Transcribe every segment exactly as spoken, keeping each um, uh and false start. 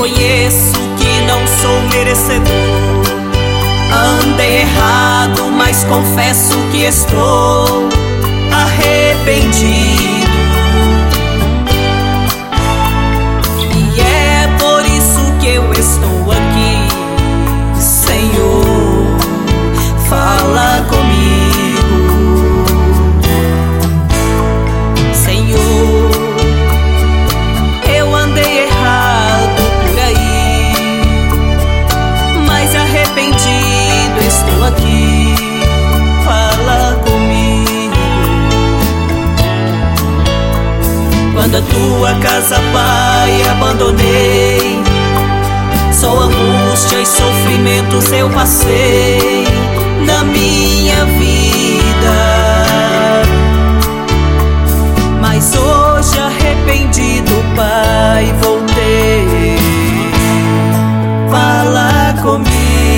reconheço que não sou merecedor. Andei errado, mas confesso que estou arrependido. E é por isso que eu estou aqui. Senhor, fala comigo. Senhor, eu andei errado por aí, mas arrependido estou aqui. Fala comigo. Quando a tua casa, Pai, abandonei, só angústia e sofrimentos eu passei na minha vida. Mas hoje arrependido, Pai, voltei. Fala comigo.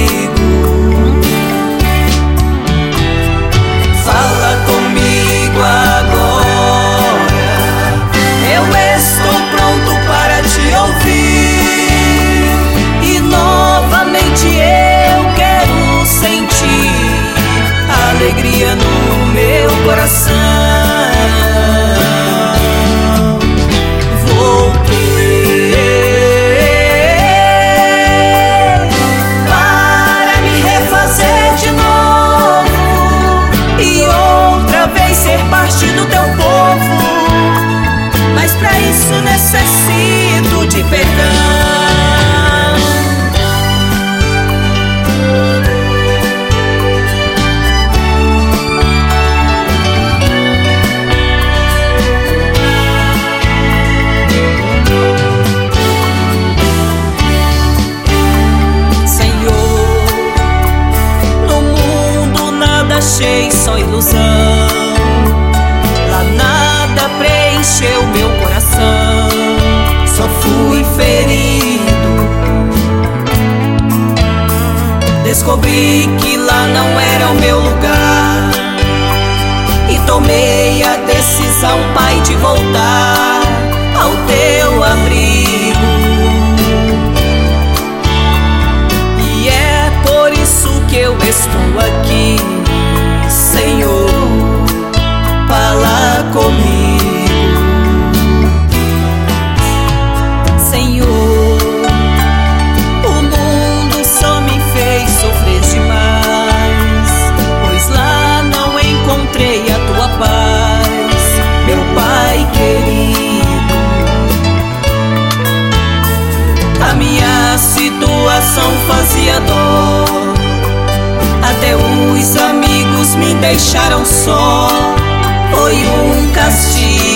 Fala comigo agora. Eu estou pronto para te ouvir. E novamente eu quero sentir alegria no meu coração. Ser parte do teu povo, mas pra isso necessito de perdão. Senhor, no mundo nada achei, só ilusão. Nada preencheu meu coração, só fui ferido. Descobri que lá não era o meu lugar e tomei a decisão, Pai, de voltar ao teu abrigo. E é por isso que eu estou aqui, Senhor. Fala comigo. Senhor, o mundo só me fez sofrer demais, pois lá não encontrei a tua paz, meu Pai querido. A minha situação fazia dor, até os amigos me deixaram só. Foi um castigo.